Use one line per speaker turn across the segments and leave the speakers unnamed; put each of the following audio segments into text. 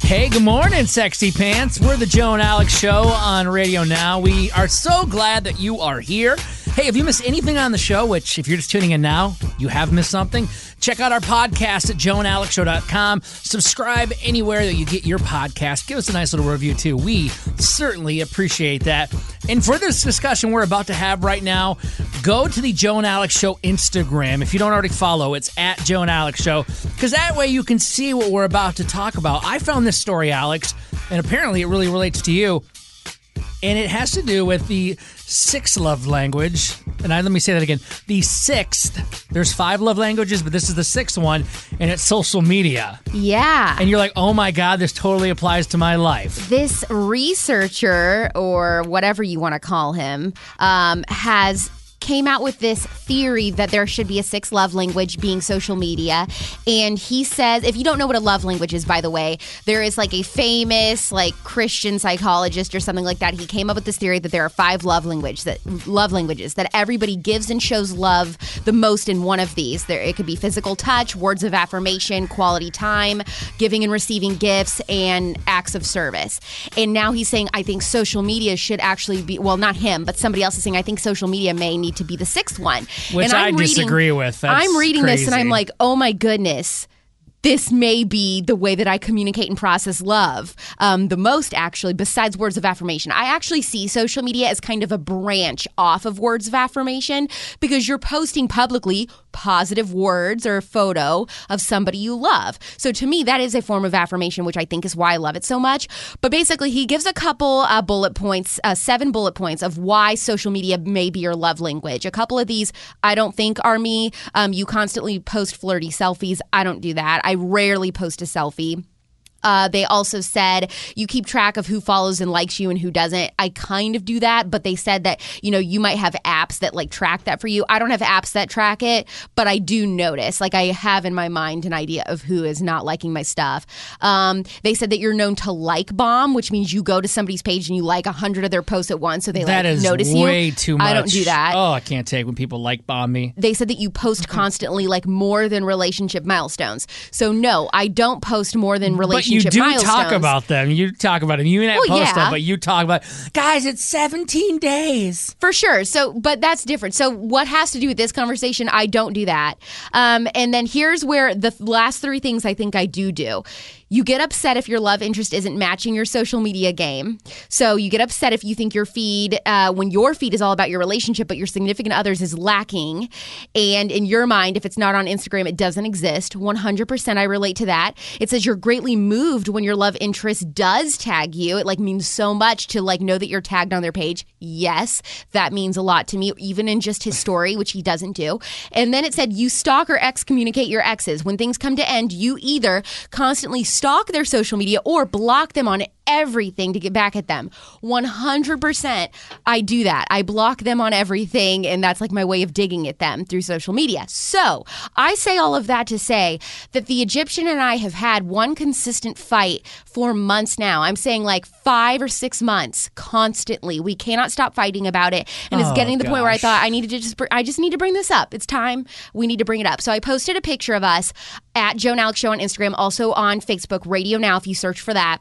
Hey, good morning, sexy pants. We're the Joe and Alex Show on Radio Now. We are so glad that you are here. Hey, if you missed anything on the show, which if you're just tuning in now, you have missed something, check out our podcast at joeandalexshow.com. Subscribe anywhere that you get your podcast. Give us a nice little review, too. We certainly appreciate that. And for this discussion we're about to have right now, go to the Joe and Alex Show Instagram. If you don't already follow, it's at Joe and Alex Show, because that way you can see what we're about to talk about. I found this story, Alex, and apparently it really relates to you. And it has to do with the sixth love language. And let me say that again. The sixth. There's 5 love languages, but this is the 6th one, and it's social media.
Yeah.
And you're like, oh my God, this totally applies to my life.
This researcher, or whatever you want to call him, has came out with this theory that there should be a 6th love language, being social media. And he says, if you don't know what a love language is, by the way, there is like a famous Christian psychologist or something like that. He came up with this theory that there are 5 love languages that everybody gives and shows love the most in one of these. It could be physical touch, words of affirmation, quality time, giving and receiving gifts, and acts of service. And now he's saying, I think social media should actually be, well, not him, but somebody else is saying, I think social media may need to be the 6th one.
Which I disagree with.
I'm reading
crazy.
this and I'm like, oh my goodness. This may be the way that I communicate and process love the most, actually, besides words of affirmation. I actually see social media as kind of a branch off of words of affirmation, because you're posting publicly positive words or a photo of somebody you love. So to me, that is a form of affirmation, which I think is why I love it so much. But basically, he gives a couple bullet points, 7 bullet points of why social media may be your love language. A couple of these I don't think are me. You constantly post flirty selfies. I don't do that. I rarely post a selfie. They also said you keep track of who follows and likes you and who doesn't. I kind of do that, but they said that, you might have apps that track that for you. I don't have apps that track it, but I do notice. I have in my mind an idea of who is not liking my stuff. They said that you're known to like bomb, which means you go to somebody's page and you like 100 of their posts at once, so they notice you.
That is way too much.
I don't do that.
Oh, I can't take when people like bomb me.
They said that you post constantly, more than relationship milestones. So no, I don't post more than relationship
you do
milestones.
talk about them. You talk about them. You may not post them,
yeah.
but you talk about, guys, it's 17 days.
For sure. So, but that's different. So what has to do with this conversation? I don't do that. And then here's where the last 3 things I think I do. You get upset if your love interest isn't matching your social media game. So you get upset if you think your feed, when your feed is all about your relationship, but your significant others is lacking. And in your mind, if it's not on Instagram, it doesn't exist. 100% I relate to that. It says you're greatly moved when your love interest does tag you. It means so much to know that you're tagged on their page. Yes, that means a lot to me, even in just his story, which he doesn't do. And then it said you stalk or excommunicate your exes. When things come to end, you either constantly stalk their social media or block them on everything to get back at them. 100% I do that. I block them on everything, and that's my way of digging at them through social media. So I say all of that to say that the Egyptian and I have had one consistent fight for months now. I'm saying 5 or 6 months constantly. We cannot stop fighting about it, and it's getting to the point where I thought I just need to bring this up. It's time we need to bring it up. So I posted a picture of us at Joe and Alex Show on Instagram, also on Facebook, Radio Now, if you search for that.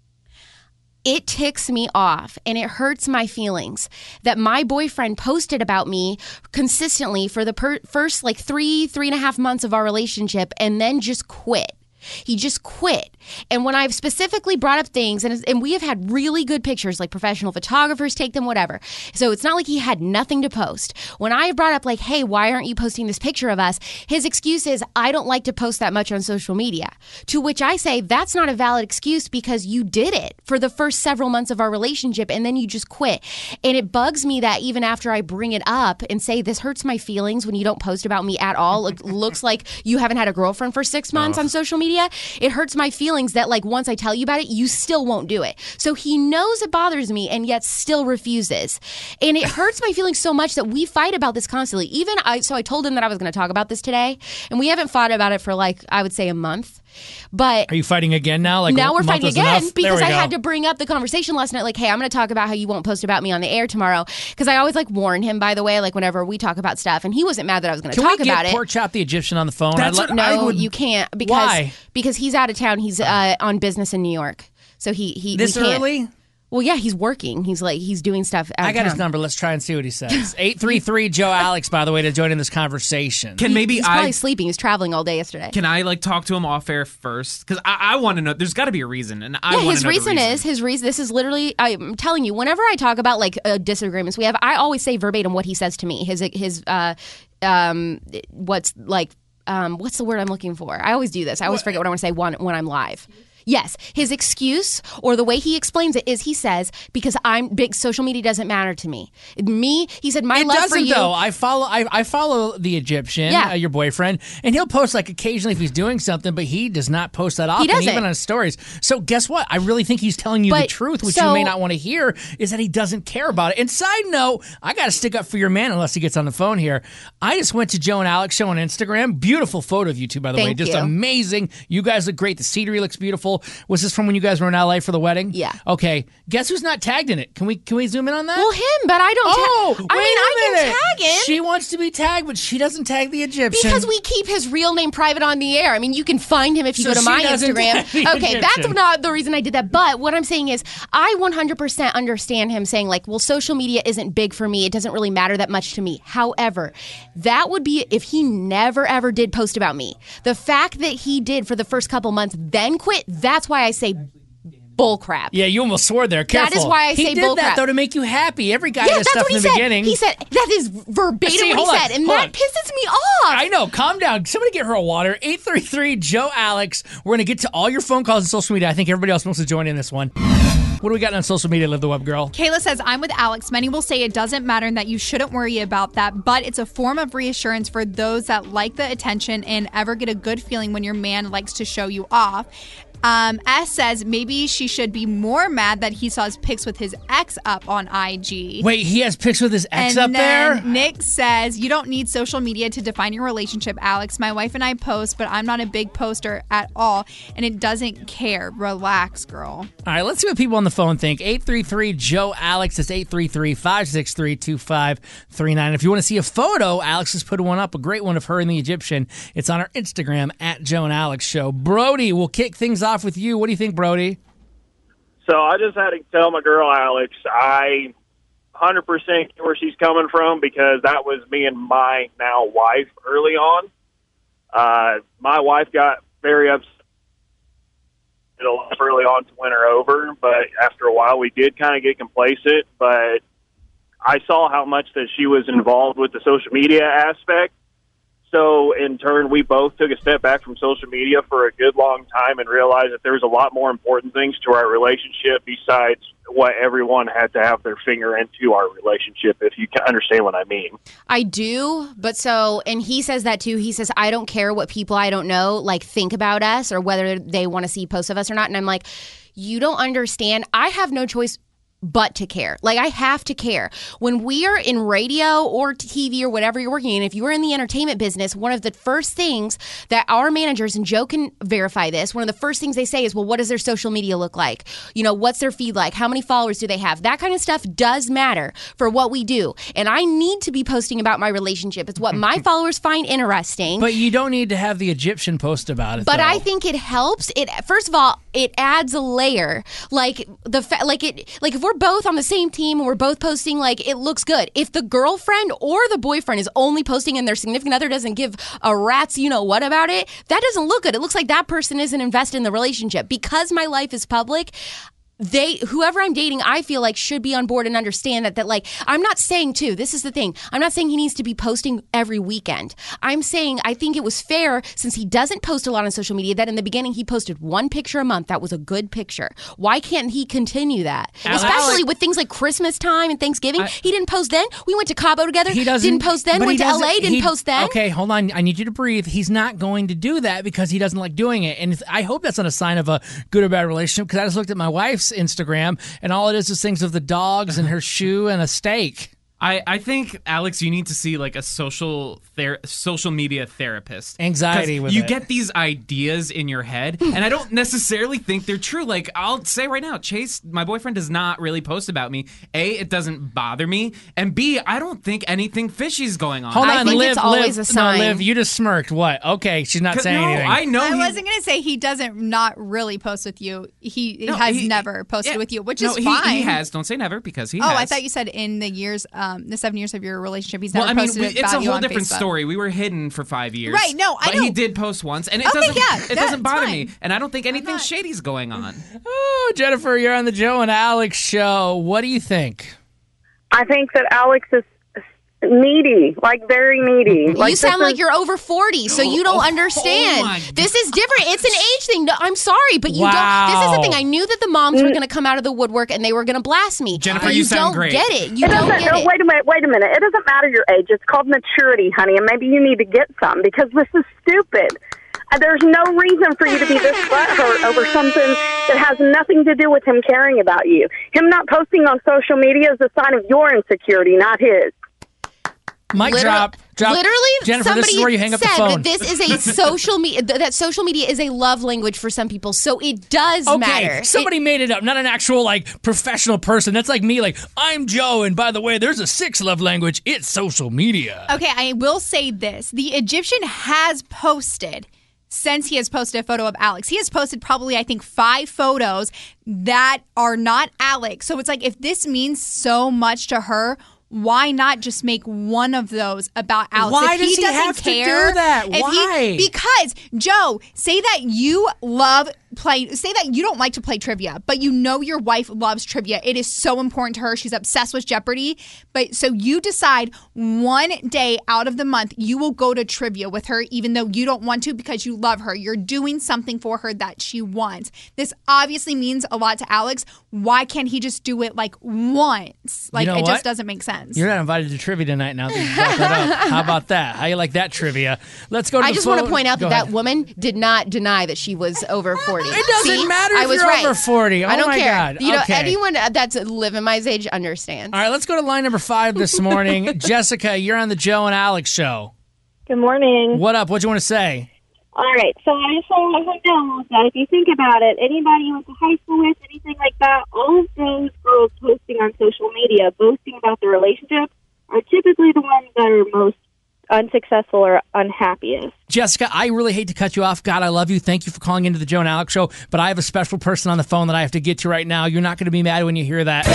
It ticks me off and it hurts my feelings that my boyfriend posted about me consistently for the first 3.5 months of our relationship, and then just quit. He just quit. And when I've specifically brought up things, and we have had really good pictures, professional photographers take them, whatever. So it's not like he had nothing to post. When I brought up hey, why aren't you posting this picture of us? His excuse is, I don't like to post that much on social media. To which I say, that's not a valid excuse, because you did it for the first several months of our relationship and then you just quit. And it bugs me that even after I bring it up and say, this hurts my feelings when you don't post about me at all. It looks like you haven't had a girlfriend for 6 months on social media. It hurts my feelings that once I tell you about it, you still won't do it. So he knows it bothers me and yet still refuses. And it hurts my feelings so much that we fight about this constantly. So I told him that I was going to talk about this today, and we haven't fought about it for I would say a month. But
Are you fighting again now? Like
now
a
we're
month
fighting
was
again
enough?
because
There
I
we
had
go.
to bring up the conversation last night. Like, hey, I'm going to talk about how you won't post about me on the air tomorrow. Because I always like warn him, by the way, like whenever we talk about stuff. And he wasn't mad that I was going to
Can
talk
we
about
get
it.
Pork Chop the Egyptian on the phone?
That's what I
No,
would-
you can't.
Why?
Because he's out of town. He's on business in New York. So he
This
we can't.
early?
Well, yeah, he's working. He's doing stuff out
I
of
got his
town.
number. Let's try and see what he says. 833 Joe Alex, by the way, to join in this conversation.
Can maybe
He's probably sleeping. He was traveling all day yesterday.
Can I like talk to him off air first? Because I want to know. There's got to be a reason, and I want to
his
know
reason
the
is his reason. This is literally. I'm telling you. Whenever I talk about like disagreements we have, I always say verbatim what he says to me. His what's the word I'm looking for? I always do this. I always forget what I want to say when I'm live. Yes, his excuse or the way he explains it is he says, because I'm big, social media doesn't matter to me. He said, my
It
love
doesn't
for you.
though. I follow the Egyptian,
Yeah.
Your boyfriend, and he'll post like occasionally if he's doing something, but he does not post that often,
doesn't.
even on his stories. So guess what? I really think he's telling you the
But-
truth, which you
so-
may not want to hear, is that he doesn't care about it. And side note, I got to stick up for your man unless he gets on the phone here. I just went to Joe and Alex show on Instagram. Beautiful photo of you two, by the way.
Thank
Just
you.
amazing. You guys look great. The scenery looks beautiful. Was this from when you guys were in LA for the wedding?
Yeah.
Okay. Guess who's not tagged in it? Can we zoom in on that?
Well, him, but I don't.
Oh,
I
wait a
can
minute.
tag him.
She wants to be tagged, but she doesn't tag the Egyptian.
Because we keep his real name private on the air. I mean, you can find him if you
So
go to
she
my
doesn't
Instagram.
tag the
Okay, that's
Egyptian.
not the reason I did that. But what I'm saying is, I 100% understand him saying, like, well, social media isn't big for me. It doesn't really matter that much to me. However, that would be if he never, ever did post about me. The fact that he did for the first couple months, then quit, that's why I say bull crap.
Yeah, you almost swore there. Careful.
That is why I
he
say
did
bull
that
crap.
though to make you happy. Every guy
Yeah,
does
that's
stuff
what
in
he
the
said.
beginning.
He said that is verbatim
See,
what
hold
he
on,
said, and
hold
that
on.
pisses me off.
I know. Calm down. Somebody get her a water. 833 Joe Alex. We're going to get to all your phone calls and social media. I think everybody else wants to join in this one. What do we got on social media, Live the Web Girl?
Kayla says, I'm with Alex. Many will say it doesn't matter and that you shouldn't worry about that, but it's a form of reassurance for those that like the attention and ever get a good feeling when your man likes to show you off. S says maybe she should be more mad that he saw his pics with his ex up on IG.
Wait, he has pics with his ex
And
up
then
there?
Nick says, you don't need social media to define your relationship, Alex. My wife and I post, but I'm not a big poster at all, and it doesn't care. Relax, girl.
All right, let's see what people on the phone think. 833 Joe Alex. It's 833-563-2539. If you want to see a photo, Alex has put one up, a great one of her and the Egyptian. It's on our Instagram at Joe and Alex Show. Brody, we'll kick things off with you. What do you think, Brody?
So I just had to tell my girl, Alex, I 100% get where she's coming from because that was me and my now wife early on. My wife got very upset early on to win her over, but after a while we did kind of get complacent. But I saw how much that she was involved with the social media aspect. So, in turn, we both took a step back from social media for a good long time and realized that there's a lot more important things to our relationship besides what everyone had to have their finger into our relationship, if you can understand what I mean.
I do, but and he says that too. He says, I don't care what people I don't know, like, think about us or whether they want to see posts of us or not. And I'm like, you don't understand. I have no choice but to care. Like, I have to care. When we are in radio or TV or whatever you're working in, if you are in the entertainment business, one of the first things that our managers, and Joe can verify this, one of the first things they say is, well, what does their social media look like? You know, what's their feed like? How many followers do they have? That kind of stuff does matter for what we do. And I need to be posting about my relationship. It's what my followers find interesting.
But you don't need to have the Egyptian post about it,
But
though.
I think it helps. It first of all, it adds a layer. Like if we're both on the same team and we're both posting, like, it looks good. If the girlfriend or the boyfriend is only posting and their significant other doesn't give a rat's you know what about it, that doesn't look good. It looks like that person isn't invested in the relationship. Because my life is public, whoever I'm dating, I feel like should be on board and understand that like, I'm not saying too, this is the thing. I'm not saying he needs to be posting every weekend. I'm saying I think it was fair, since he doesn't post a lot on social media, that in the beginning he posted one picture a month. That was a good picture. Why can't he continue that? Especially with things like Christmas time and Thanksgiving. He didn't post then. We went to Cabo together.
He doesn't
Didn't post then.
but
Went
he
to
doesn't-
LA. Didn't post then.
Okay, hold on. I need you to breathe. He's not going to do that because he doesn't like doing it. And I hope that's not a sign of a good or bad relationship, because I just looked at my wife's Instagram and all it is things of the dogs and her shoe and a steak.
I think, Alex, you need to see like a social media therapist.
Anxiety
'Cause
with
you
it.
get these ideas in your head, and I don't necessarily think they're true. Like, I'll say right now, Chase, my boyfriend, does not really post about me. A, it doesn't bother me, and B, I don't think anything fishy's going on.
Hold
I
on,
think
Liv.
it's always
Liv,
a sign.
No, Liv, you just smirked. What? Okay, she's not saying
no,
anything.
I know
I
he-
wasn't going to say he doesn't not really post with you. He has never posted
yeah.
with you, which
No,
is fine.
He has. Don't say never, because he
Oh,
has.
I thought you said in the years, the 7 years of your relationship, he's
Well,
never
I mean,
posted
it's
about
a
you
whole
on
different
Facebook.
story. We were hidden for 5 years.
Right, no, I
But he
know.
did post once, and it
Okay,
doesn't
yeah,
it doesn't
that's
bother
fine.
me. And I don't think anything
not-
shady's going on.
Oh, Jennifer, you're on the Joe and Alex show. What do you think?
I think that Alex is needy, like very needy. Like,
You sound
this
like
is-
you're over 40, so you don't
Oh
understand.
my
This is different. It's an age thing. No, I'm sorry, but you
Wow.
don't. This is the thing. I knew that the moms were going to come out of the woodwork and they were going to blast me.
Jennifer,
but
you
you
sound
don't
great.
get it. You
It
don't
doesn't.
get
Oh,
it.
wait a minute. It doesn't matter your age. It's called maturity, honey, and maybe you need to get some because this is stupid. There's no reason for you to be this butthurt over something that has nothing to do with him caring about you. Him not posting on social media is a sign of your insecurity, not his.
Mic drop.
Literally,
Jennifer,
somebody
this is where you hang up the
said
phone.
that this is a social media. That social media is a love language for some people, so it does
Okay,
matter.
somebody made it up, not an actual like professional person. That's like me, like I'm Joe, and by the way, there's a sixth love language. It's social media.
Okay, I will say this. The Egyptian has posted, since he has posted a photo of Alex, he has posted probably, I think, 5 photos that are not Alex. So it's like, if this means so much to her, why not just make one of those about Alex?
Why
If
does he
doesn't
have to do
care,
that?
if he-
Why?
because, Joe, say that you say that you don't like to play trivia, but you know your wife loves trivia. It is so important to her. She's obsessed with Jeopardy. But so you decide one day out of the month you will go to trivia with her, even though you don't want to because you love her. You're doing something for her that she wants. This obviously means a lot to Alex. Why can't he just do it like once? Like,
You know
it
what?
just doesn't make sense.
You're not invited to trivia tonight now that you brought that up. How about that? How you like that trivia? Let's go to
I
the
just want to
phone.
point out
Go
that
ahead.
woman did not deny that she was over 40.
It doesn't
See?
matter if
I was
you're
right.
over 40. Oh
I don't
my
care.
God.
You know,
Okay.
anyone that's living my age understands.
All right, let's go to line number 5 this morning. Jessica, you're on the Joe and Alex show.
Good morning.
What up? What do you want to say?
All right, so I just want to know that if you think about it, anybody you went to high school with, anything like that, all of those girls posting on social media, boasting about their relationship, are typically the ones that are most unsuccessful or unhappiest.
Jessica, I really hate to cut you off. God, I love you. Thank you for calling into the Joe and Alex show. But I have a special person on the phone that I have to get to right now. You're not going to be mad when you hear that.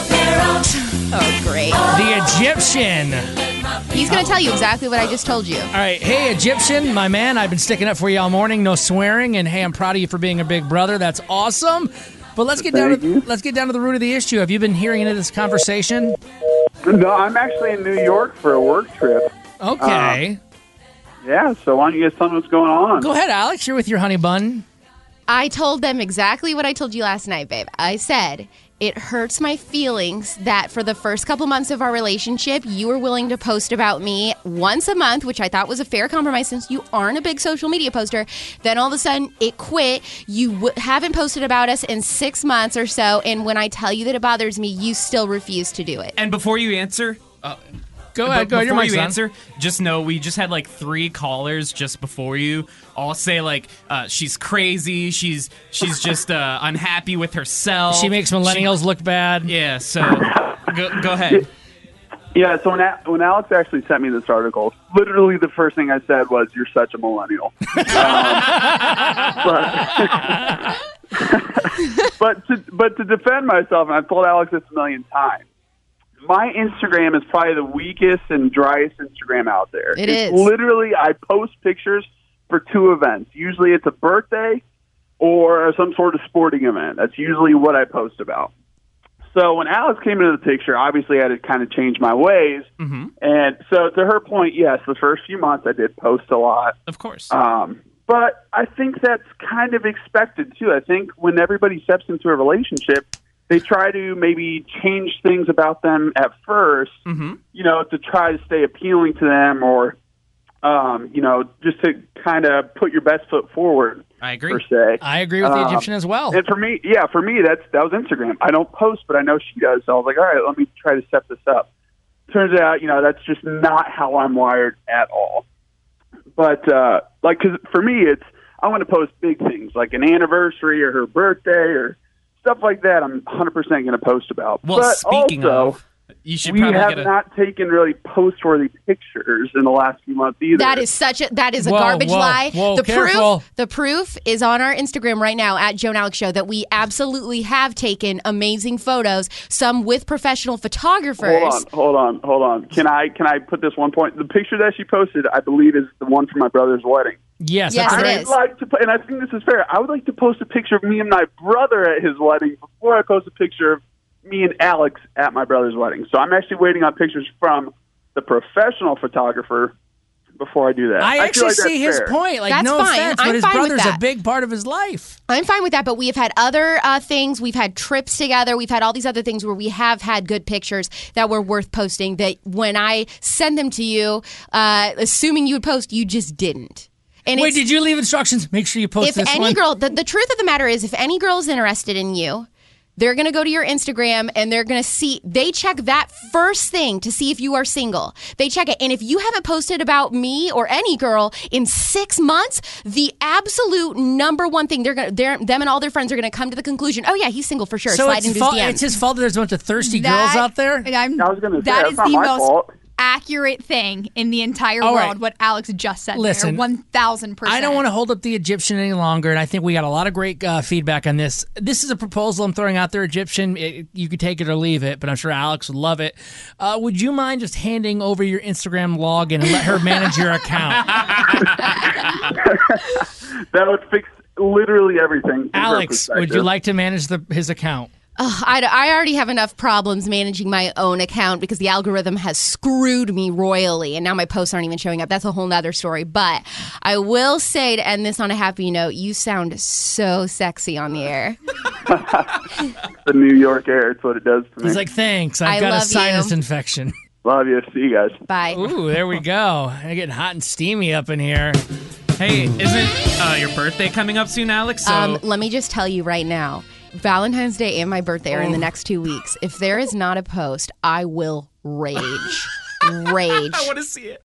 Oh, great.
The Egyptian.
He's going to tell you exactly what I just told you.
All right. Hey, Egyptian, my man. I've been sticking up for you all morning. No swearing. And hey, I'm proud of you for being a big brother. That's awesome. But let's get down to the root of the issue. Have you been hearing into this conversation?
No, I'm actually in New York for a work trip.
Okay.
Yeah, so why don't you guys tell me what's going on?
Go ahead, Alex. You're with your honey bun.
I told them exactly what I told you last night, babe. I said, it hurts my feelings that for the first couple months of our relationship, you were willing to post about me once a month, which I thought was a fair compromise since you aren't a big social media poster. Then all of a sudden, it quit. You haven't posted about us in 6 months or so. And when I tell you that it bothers me, you still refuse to do it.
And before you answer,
Go ahead. Your
Before
mic's
you
on.
answer, just know we just had like 3 callers just before you all say like she's crazy, she's just unhappy with herself.
She makes millennials look bad.
Yeah, so go ahead.
Yeah, so when Alex actually sent me this article, literally the first thing I said was, "You're such a millennial." But to defend myself, and I've told Alex this a million times, my Instagram is probably the weakest and driest Instagram out there.
It
It's
is.
literally, I post pictures for 2 events. Usually it's a birthday or some sort of sporting event. That's usually what I post about. So when Alex came into the picture, obviously I had to kind of change my ways.
Mm-hmm.
And so to her point, yes, the first few months I did post a lot.
Of course.
But I think that's kind of expected, too. I think when everybody steps into a relationship, they try to maybe change things about them at first, you know, to try to stay appealing to them or, you know, just to kind of put your best foot forward,
I agree.
per se.
I agree with the Egyptian as well.
And for me, that was Instagram. I don't post, but I know she does. So I was like, all right, let me try to set this up. turns out, that's just not how I'm wired at all. But, because for me, I want to post big things, like an anniversary or her birthday or stuff like that. I'm 100% going to post about.
Well,
but
speaking
also,
of, you should
we
probably
have not taken really post-worthy pictures in the last few months either.
That is a
Whoa,
garbage
whoa,
lie.
whoa,
the
careful.
proof is on our Instagram right now at Joe and Alex Show that we absolutely have taken amazing photos, some with professional photographers.
Hold on. Can I put this one point? The picture that she posted, I believe, is the one from my brother's wedding.
Yes,
Yes,
that's
it
right.
is.
Like to, and I think this is fair. I would like to post a picture of me and my brother at his wedding before I post a picture of me and Alex at my brother's wedding. So I'm actually waiting on pictures from the professional photographer before I do that.
I
feel
actually
like that's
see his
fair.
point. Like,
That's
no
fine.
offense,
I'm
but his
fine with
brother's a
that.
big part of his life.
I'm fine with that, but we have had other things. We've had trips together. We've had all these other things where we have had good pictures that were worth posting that when I send them to you, assuming you would post, you just didn't. And
Wait,
it's-
did you leave instructions? Make sure you post
if
this
any
one.
girl, the truth of the matter is, if any girl is interested in you, they're going to go to your Instagram and they're going to see, they check that first thing to see if you are single. They check it. And if you haven't posted about me or any girl in 6 months, the absolute number one thing, them and all their friends are going to come to the conclusion, oh yeah, he's single for sure.
So
Slide
it's,
into his DMs.
it's his fault that there's a bunch of thirsty
That-
girls out there?
and I'm-
I was gonna say,
that
that's
is
not
the
my
most
fault.
accurate thing in the entire
All
world,
right.
what Alex just said.
Listen,
1,000%.
I don't want to hold up the Egyptian any longer, and I think we got a lot of great feedback on this. This is a proposal I'm throwing out there, Egyptian. You could take it or leave it, but I'm sure Alex would love it. Would you mind just handing over your Instagram login and let her manage your account?
That would fix literally everything. from her
Alex, would you
perspective.
like to manage his account?
I already have enough problems managing my own account because the algorithm has screwed me royally, and now my posts aren't even showing up. That's a whole nother story. But I will say, to end this on a happy note, you sound so sexy on the air.
The New York air? It's what it does to me.
He's like, thanks.
I
I've got a
love
sinus
you.
infection.
Love you. See you guys.
Bye.
Ooh, there we go. I'm getting hot and steamy up in here.
Hey, isn't your birthday coming up soon, Alex? So
Let me just tell you right now, Valentine's Day and my birthday are in the next 2 weeks. If there is not a post, I will rage. Rage.
I want to see it.